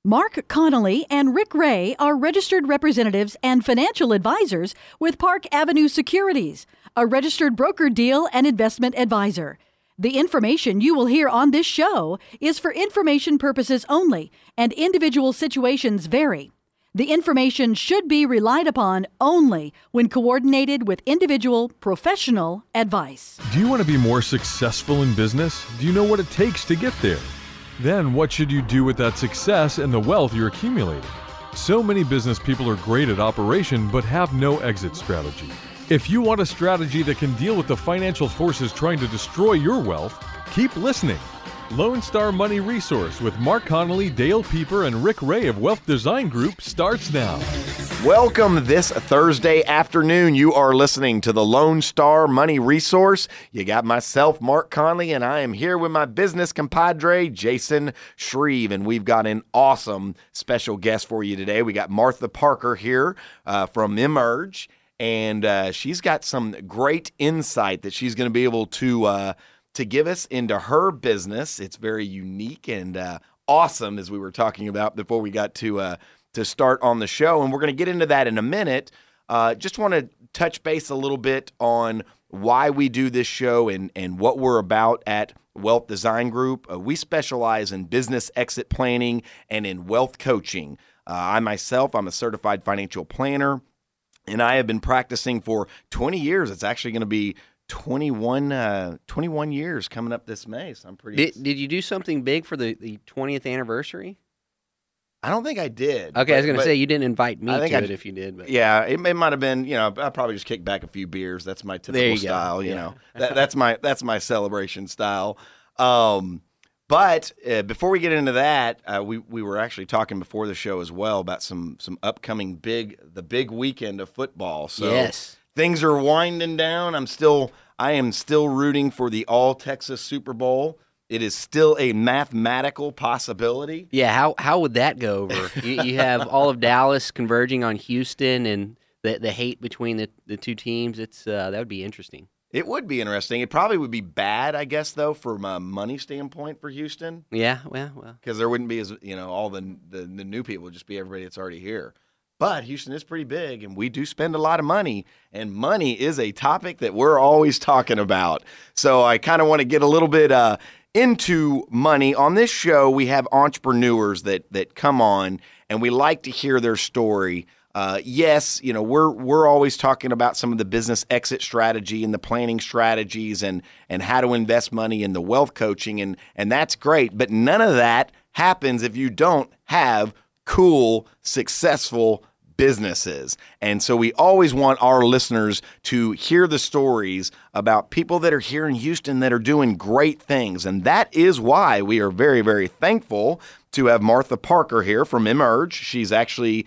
Mark Connolly and Rick Ray are registered representatives and financial advisors with Park Avenue Securities, a registered broker deal and investment advisor. The information you will hear on this show is for information purposes only, and individual situations vary. The information should be relied upon only when coordinated with individual professional advice. Do you want to be more successful in business? Do you know what it takes to get there? Then what should you do with that success and the wealth you're accumulating? So many business people are great at operation but have no exit strategy. If you want a strategy that can deal with the financial forces trying to destroy your wealth, keep listening. Lone Star Money Resource with Mark Connolly, Dale Pieper, and Rick Ray of Wealth Design Group starts now. Welcome this Thursday afternoon. You are listening to the Lone Star Money Resource. You got myself, Mark Connolly, and I am here with my business compadre, Jason Shreve. And we've got an awesome special guest for you today. We got Martha Parker here from Emerge, and she's got some great insight that she's going to be able to give us into her business. It's very unique and awesome, as we were talking about before we got to start on the show, and we're going to get into that in a minute. Just want to touch base a little bit on why we do this show and what we're about at Wealth Design Group. We specialize in business exit planning and in wealth coaching. I'm a certified financial planner, and I have been practicing for 20 years. It's actually going to be 21 years coming up this May, so I'm pretty... Did you do something big for the 20th anniversary? I don't think I did. Okay, I was going to say, you didn't invite me to it if you did. But. Yeah, it might have been, I probably just kicked back a few beers. That's my typical style, you know. That's my celebration style. But before we get into that, we were actually talking before the show as well about some upcoming the big weekend of football. So yes. Things are winding down. I am still rooting for the All-Texas Super Bowl. It is still a mathematical possibility. Yeah, how would that go over? you have all of Dallas converging on Houston and the hate between the two teams. That would be interesting. It would be interesting. It probably would be bad, I guess, though, from a money standpoint for Houston. Yeah, well. Because there wouldn't be all the new people, would just be everybody that's already here. But Houston is pretty big, and we do spend a lot of money, and money is a topic that we're always talking about. So I kind of want to get a little bit into money. On this show, we have entrepreneurs that come on, and we like to hear their story. Yes, we're always talking about some of the business exit strategy and the planning strategies and how to invest money in the wealth coaching, and that's great. But none of that happens if you don't have cool, successful businesses. And so we always want our listeners to hear the stories about people that are here in Houston that are doing great things. And that is why we are very, very thankful to have Martha Parker here from Emerge. She's actually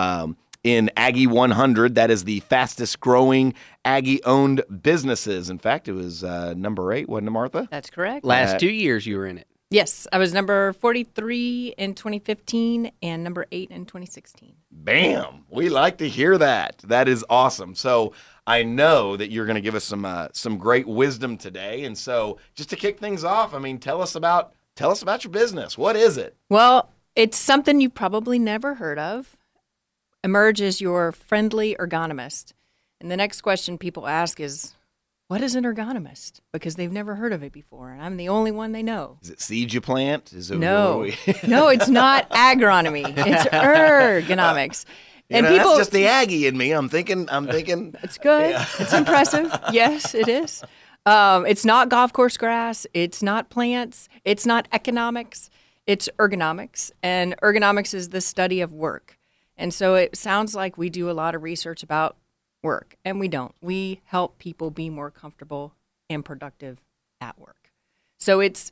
in Aggie 100. That is the fastest growing Aggie-owned businesses. In fact, it was number 8, wasn't it, Martha? That's correct. Last 2 years you were in it. Yes, I was number 43 in 2015 and number 8 in 2016. Bam! We like to hear that. That is awesome. So I know that you're going to give us some great wisdom today. And so just to kick things off, tell us about your business. What is it? Well, it's something you probably never heard of. Emerge is your friendly ergonomist. And the next question people ask is, what is an ergonomist? Because they've never heard of it before, and I'm the only one they know. Is it seeds you plant? No, it's not agronomy. It's ergonomics. And people, that's just the Aggie in me. I'm thinking. It's good. Yeah. It's impressive. Yes, it is. It's not golf course grass. It's not plants. It's not economics. It's ergonomics, and ergonomics is the study of work. And so it sounds like we do a lot of research about work, and we don't. We help people be more comfortable and productive at work. So it's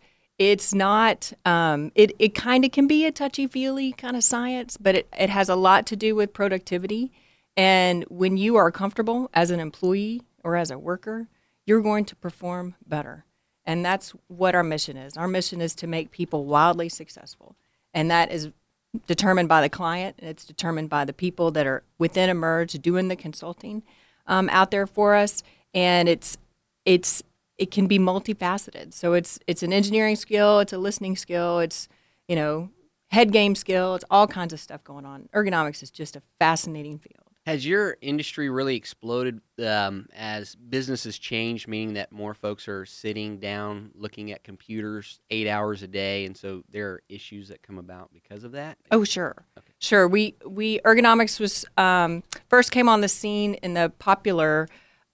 not it kind of can be a touchy-feely kind of science, but it has a lot to do with productivity. And when you are comfortable as an employee or as a worker, you're going to perform better. And that's what our mission is. Our mission is to make people wildly successful, and that is determined by the client, and it's determined by the people that are within Emerge doing the consulting out there for us. And it can be multifaceted. So it's an engineering skill, it's a listening skill, it's head game skills, all kinds of stuff going on. Ergonomics is just a fascinating field. Has your industry really exploded as businesses change, meaning that more folks are sitting down looking at computers 8 hours a day, and so there are issues that come about because of that? Oh, sure. Okay. Sure. We ergonomics was first came on the scene in the popular,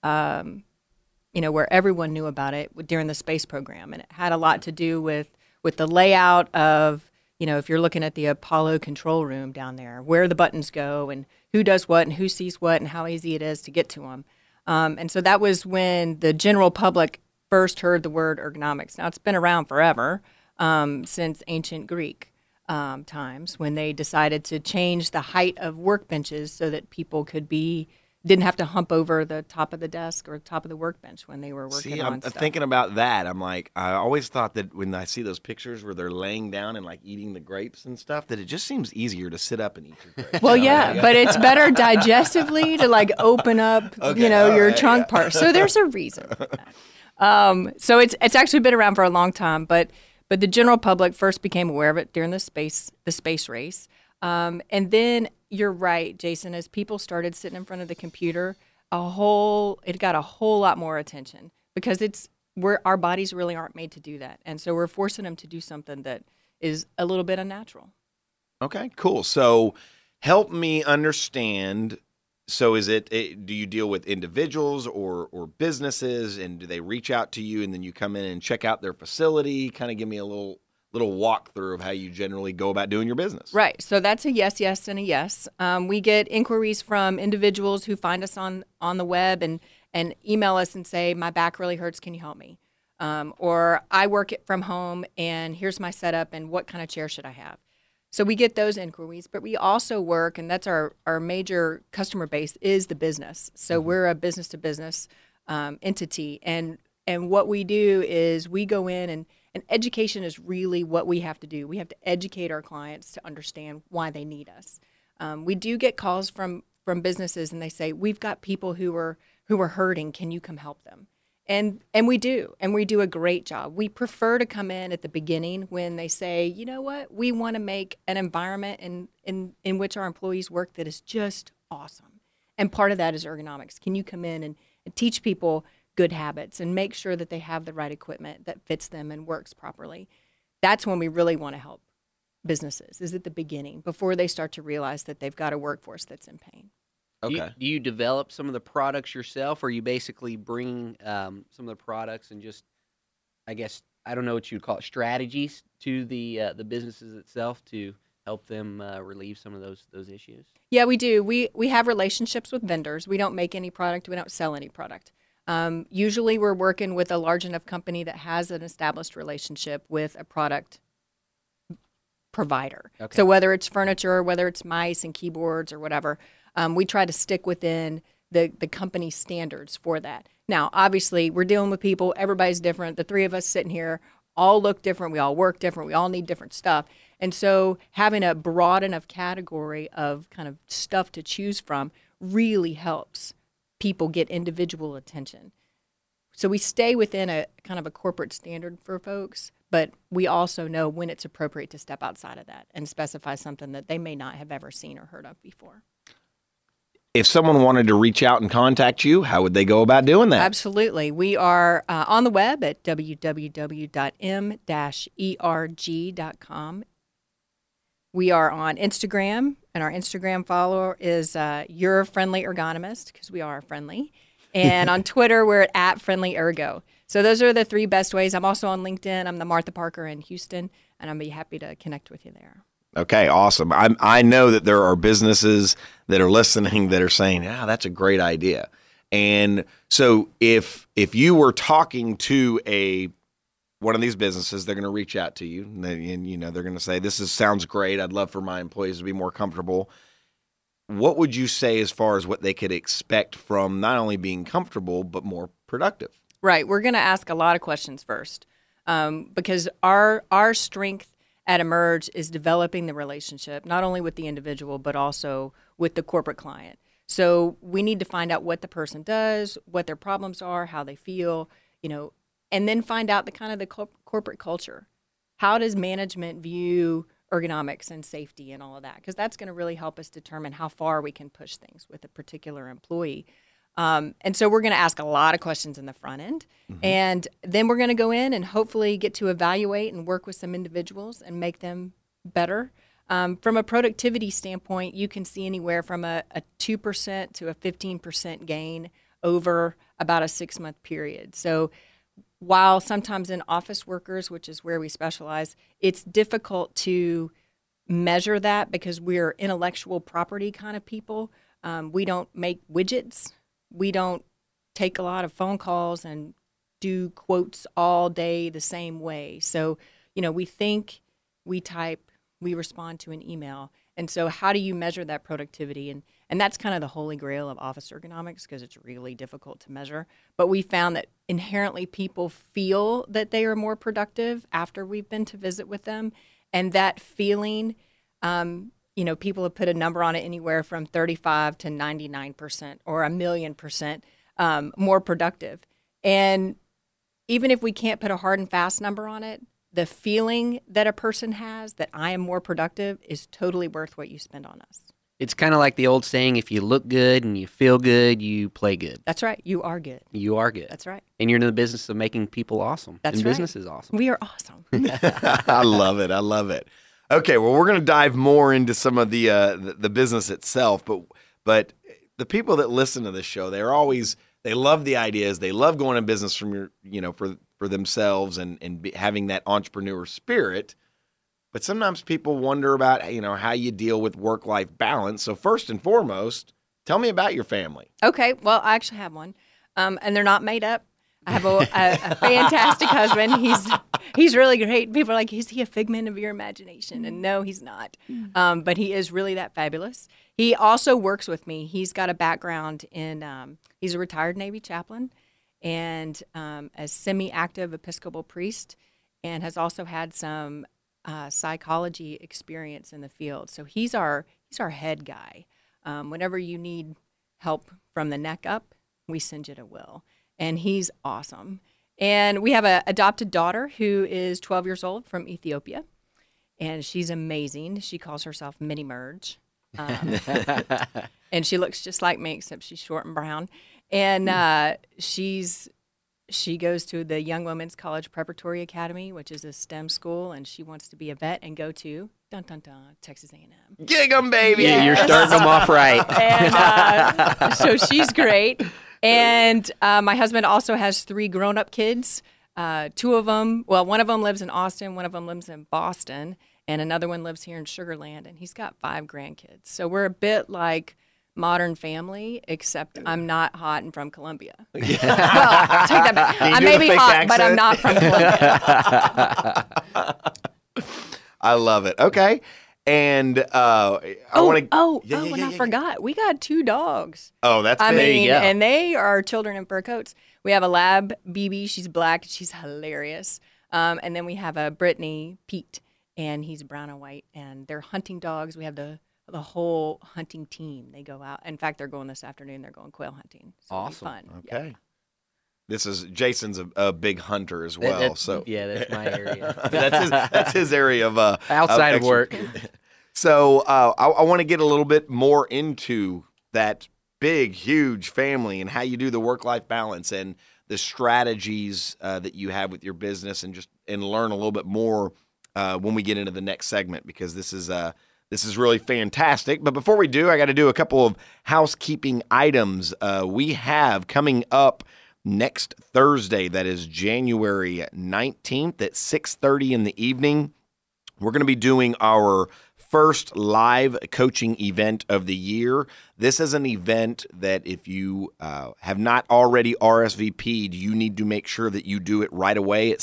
where everyone knew about it during the space program, and it had a lot to do with the layout of, if you're looking at the Apollo control room down there, where the buttons go and who does what and who sees what and how easy it is to get to them. And so that was when the general public first heard the word ergonomics. Now, it's been around forever, since ancient Greek times, when they decided to change the height of workbenches so that people didn't have to hump over the top of the desk or top of the workbench when they were working on I'm stuff. thinking about that. I'm like, I always thought that when I see those pictures where they're laying down and like eating the grapes and stuff, that it just seems easier to sit up and eat your grapes. Well, yeah, but it's better digestively to like open up, your trunk part. So there's a reason for that. So it's actually been around for a long time, but the general public first became aware of it during the space race. And then you're right, Jason, as people started sitting in front of the computer, it got a whole lot more attention because our bodies really aren't made to do that. And so we're forcing them to do something that is a little bit unnatural. Okay, cool. So help me understand. So do you deal with individuals or businesses, and do they reach out to you and then you come in and check out their facility? Kind of give me a little walkthrough of how you generally go about doing your business. Right. So that's a yes, and a yes. We get inquiries from individuals who find us on the web and email us and say, my back really hurts. Can you help me? Or I work from home and here's my setup and what kind of chair should I have? So we get those inquiries, but we also work, and that's our major customer base is the business. So we're a business to business entity. And what we do is we go in and education is really what we have to do. We have to educate our clients to understand why they need us. We do get calls from businesses, and they say, we've got people who are hurting. Can you come help them? And we do a great job. We prefer to come in at the beginning when they say, you know what, we want to make an environment in which our employees work that is just awesome. And part of that is ergonomics. Can you come in and teach people good habits and make sure that they have the right equipment that fits them and works properly? That's when we really want to help businesses, is at the beginning, before they start to realize that they've got a workforce that's in pain. Okay. Do you develop some of the products yourself, or you basically bring some of the products and just, I guess, I don't know what you'd call it, strategies to the businesses itself to help them relieve some of those issues? Yeah, we do. We have relationships with vendors. We don't make any product. We don't sell any product. Usually we're working with a large enough company that has an established relationship with a product provider. Okay. So whether it's furniture, whether it's mice and keyboards or whatever, we try to stick within the company standards for that. Now, obviously, we're dealing with people. Everybody's different. The three of us sitting here all look different. We all work different. We all need different stuff. And so having a broad enough category of kind of stuff to choose from really helps people get individual attention. So we stay within a kind of a corporate standard for folks, but we also know when it's appropriate to step outside of that and specify something that they may not have ever seen or heard of before. If someone wanted to reach out and contact you, how would they go about doing that? Absolutely. We are on the web at www.m-erg.com. We are on Instagram, and our Instagram follower is Your Friendly Ergonomist, because we are friendly. And on Twitter, we're at Friendly Ergo. So those are the three best ways. I'm also on LinkedIn. I'm the Martha Parker in Houston, and I'll be happy to connect with you there. Okay, awesome. I know that there are businesses that are listening that are saying, that's a great idea. And so if you were talking to one of these businesses, they're going to reach out to you and they're going to say, sounds great. I'd love for my employees to be more comfortable. What would you say as far as what they could expect from not only being comfortable, but more productive? Right. We're going to ask a lot of questions first because our strength at Emerge is developing the relationship, not only with the individual, but also with the corporate client. So we need to find out what the person does, what their problems are, how they feel, and then find out the kind of the corporate culture. How does management view ergonomics and safety and all of that, because that's going to really help us determine how far we can push things with a particular employee. And so we're going to ask a lot of questions in the front end, and then we're going to go in and hopefully get to evaluate and work with some individuals and make them better. From a productivity standpoint, you can see anywhere from a 2% to a 15% gain over about a 6-month period. So while sometimes in office workers, which is where we specialize, it's difficult to measure that because we're intellectual property kind of people. We don't make widgets. We don't take a lot of phone calls and do quotes all day the same way. So, we think, we type, we respond to an email. And so how do you measure that productivity? And that's kind of the holy grail of office ergonomics because it's really difficult to measure. But we found that inherently people feel that they are more productive after we've been to visit with them. And that feeling, people have put a number on it anywhere from 35 to 99% or 1,000,000% more productive. And even if we can't put a hard and fast number on it, the feeling that a person has that I am more productive is totally worth what you spend on us. It's kind of like the old saying, if you look good and you feel good, you play good. That's right. You are good. You are good. That's right. And you're in the business of making people awesome. That's and right. business is awesome. We are awesome. I love it. I love it. Okay, well, we're going to dive more into some of the business itself, but the people that listen to this show, they love the ideas. They love going in business from for themselves and having that entrepreneur spirit. But sometimes people wonder about, how you deal with work-life balance. So first and foremost, tell me about your family. Okay, well, I actually have one, and they're not made up. I have a fantastic husband. He's really great. People are like, is he a figment of your imagination? And no, he's not. But he is really that fabulous. He also works with me. He's got a background in, he's a retired Navy chaplain and a semi-active Episcopal priest, and has also had some psychology experience in the field. So he's our head guy. Whenever you need help from the neck up, we send you to Will. And he's awesome. And we have an adopted daughter who is 12 years old from Ethiopia. And she's amazing. She calls herself Mini Merge. And she looks just like me, except she's short and brown. And she goes to the Young Women's College Preparatory Academy, which is a STEM school. And she wants to be a vet and go to, dun, dun, dun, Texas A&M. Gig 'em, baby! Yeah, you're starting them off right. And so she's great. And my husband also has 3 grown-up kids. 2 of them, one of them lives in Austin, one of them lives in Boston, and another one lives here in Sugar Land, and he's got 5 grandkids. So we're a bit like Modern Family, except I'm not hot and from Columbia. Well, take that back. I may be hot, but I'm not from Columbia. I love it. Okay. And I forgot. We got 2 dogs. Oh, that's big. There you go. And they are children in fur coats. We have a lab, BB. She's black. She's hilarious. And then we have a Brittany, Pete, and he's brown and white. And they're hunting dogs. We have the whole hunting team. They go out. In fact, they're going this afternoon. They're going quail hunting. So Awesome. It'll be fun. Okay. Yeah. This is Jason's a big hunter as well. That's my area. that's his area of Outside of work. So I want to get a little bit more into that big, huge family and how you do the work-life balance and the strategies that you have with your business, and learn a little bit more when we get into the next segment, because this is really fantastic. But before we do, I got to do a couple of housekeeping items. We have coming up next Thursday, that is January 19th at 6:30 in the evening. We're going to be doing our first live coaching event of the year. This is an event that if you have not already RSVP'd, you need to make sure that you do it right away at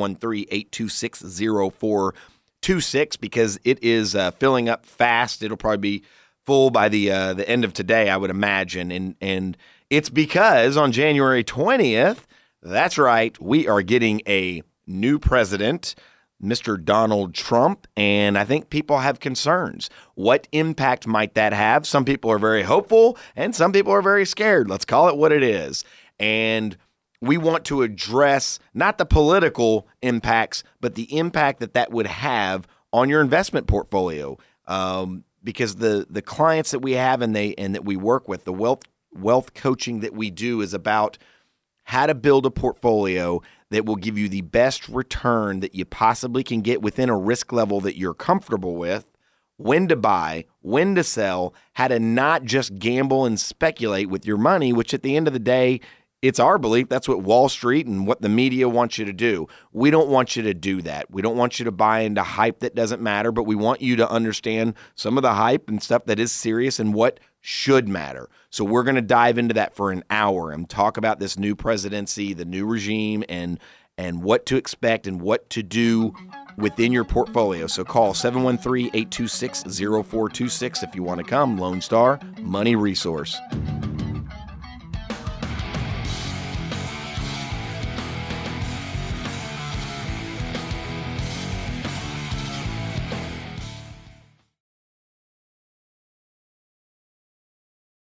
713-826-0426, because it is filling up fast. It'll probably be full by the end of today, I would imagine. And it's because on January 20th, that's right, we are getting a new president, Mr. Donald Trump, and I think people have concerns. What impact might that have? Some people are very hopeful, and some people are very scared. Let's call it what it is. And we want to address not the political impacts, but the impact that would have on your investment portfolio. Because the clients that we have and that we work with, the wealth coaching that we do is about how to build a portfolio that will give you the best return that you possibly can get within a risk level that you're comfortable with, when to buy, when to sell, how to not just gamble and speculate with your money, which at the end of the day, it's our belief that's what Wall Street and what the media wants you to do. We don't want you to do that. We don't want you to buy into hype that doesn't matter, but we want you to understand some of the hype and stuff that is serious and what should matter. So we're going to dive into that for an hour and talk about this new presidency, the new regime, and what to expect and what to do within your portfolio. So call 713-826-0426 if you want to come. Lone Star Money Resource.